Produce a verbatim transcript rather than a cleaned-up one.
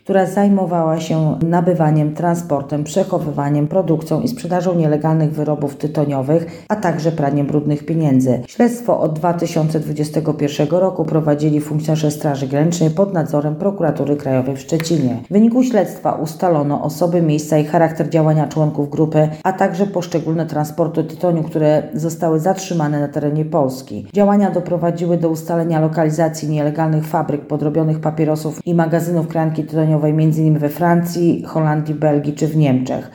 która zajmowała się nabywaniem, transportem, przechowywaniem, produkcją i sprzedażą nielegalnych wyrobów tytoniowych, a także praniem brudnych pieniędzy. Śledztwo od dwa tysiące dwudziestego pierwszego roku prowadzili funkcjonariusze Straży Granicznej pod nadzorem Prokuratury Krajowej w Szczecinie. W wyniku śledztwa ustalono osoby, miejsca i charakter działania członków grupy, a także poszczególne transporty tytoniu, które zostały zatrzymane na terenie Polski. Działania doprowadziły do ustalenia lokalizacji nielegalnych fabryk podrobionych papierosów i magazynów kranki tytoniowej między innymi we Francji, Holandii, Belgii czy w Niemczech.